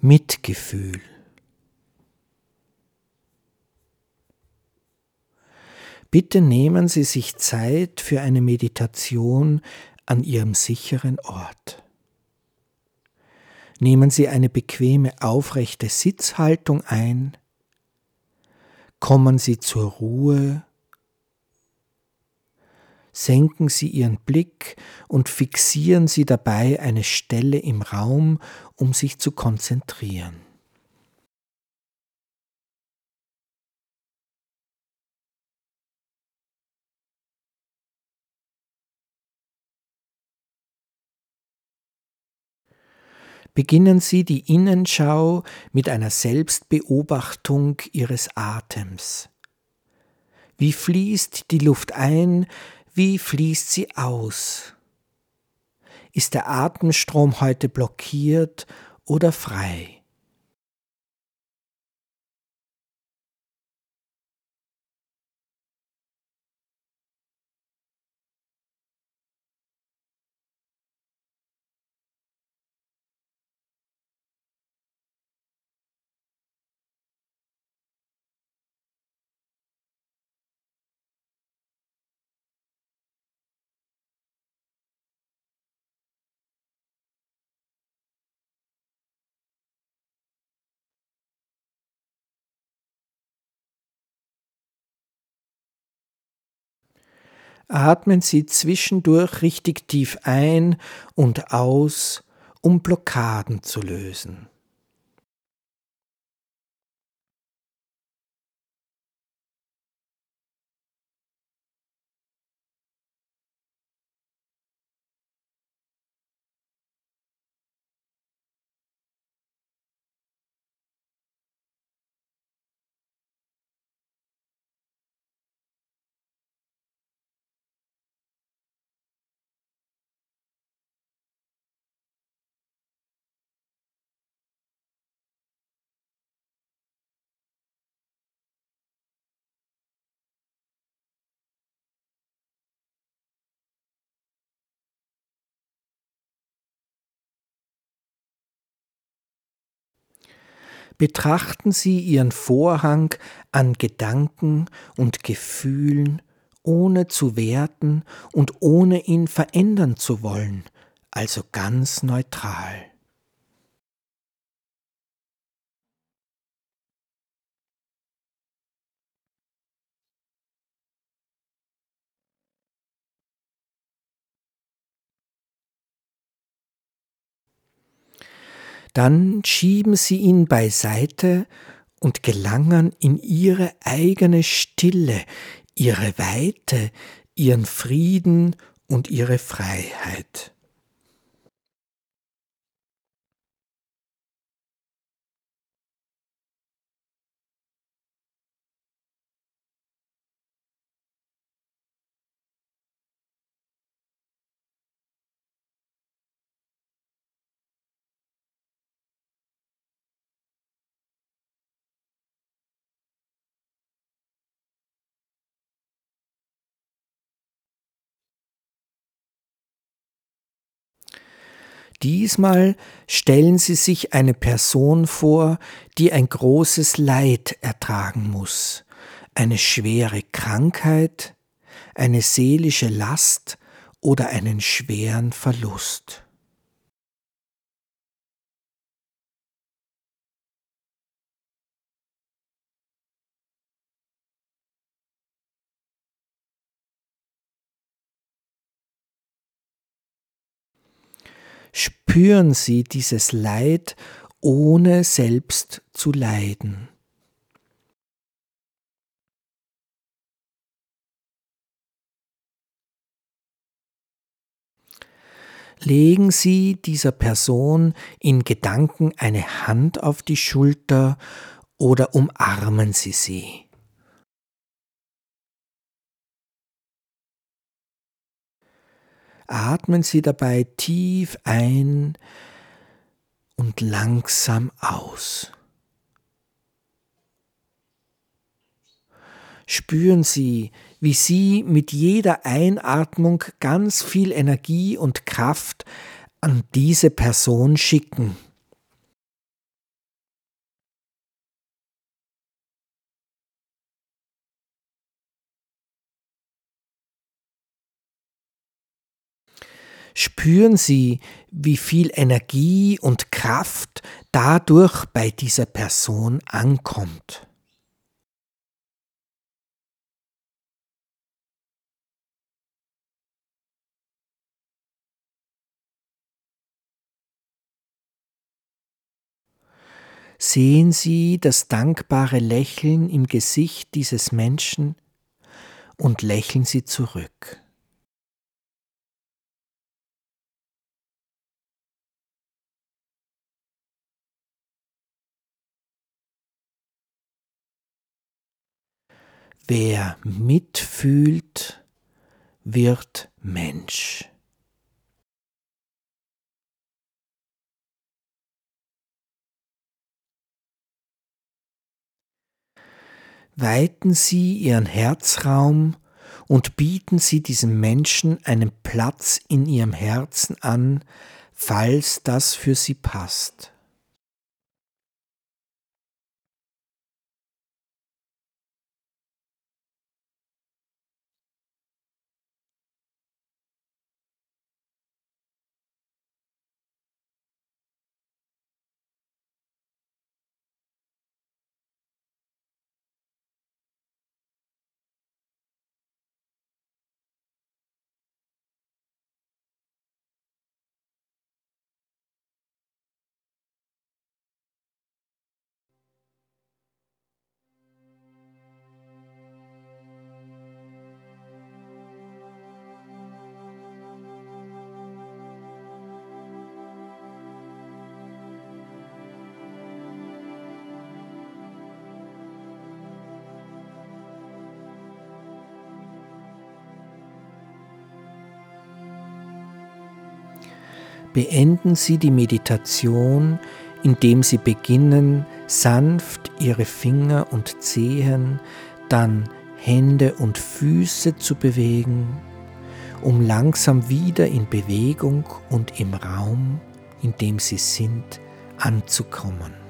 Mitgefühl. Bitte nehmen Sie sich Zeit für eine Meditation an Ihrem sicheren Ort. Nehmen Sie eine bequeme, aufrechte Sitzhaltung ein. Kommen Sie zur Ruhe. Senken Sie Ihren Blick und fixieren Sie dabei eine Stelle im Raum, um sich zu konzentrieren. Beginnen Sie die Innenschau mit einer Selbstbeobachtung Ihres Atems. Wie fließt die Luft ein, wie fließt sie aus? Ist der Atemstrom heute blockiert oder frei? Atmen Sie zwischendurch richtig tief ein und aus, um Blockaden zu lösen. Betrachten Sie Ihren Vorhang an Gedanken und Gefühlen, ohne zu werten und ohne ihn verändern zu wollen, also ganz neutral. Dann schieben Sie ihn beiseite und gelangen in Ihre eigene Stille, Ihre Weite, Ihren Frieden und Ihre Freiheit. Diesmal stellen Sie sich eine Person vor, die ein großes Leid ertragen muss, eine schwere Krankheit, eine seelische Last oder einen schweren Verlust. Spüren Sie dieses Leid, ohne selbst zu leiden. Legen Sie dieser Person in Gedanken eine Hand auf die Schulter oder umarmen Sie sie. Atmen Sie dabei tief ein und langsam aus. Spüren Sie, wie Sie mit jeder Einatmung ganz viel Energie und Kraft an diese Person schicken. Spüren Sie, wie viel Energie und Kraft dadurch bei dieser Person ankommt. Sehen Sie das dankbare Lächeln im Gesicht dieses Menschen und lächeln Sie zurück. Wer mitfühlt, wird Mensch. Weiten Sie Ihren Herzraum und bieten Sie diesem Menschen einen Platz in Ihrem Herzen an, falls das für Sie passt. Beenden Sie die Meditation, indem Sie beginnen, sanft Ihre Finger und Zehen, dann Hände und Füße zu bewegen, um langsam wieder in Bewegung und im Raum, in dem Sie sind, anzukommen.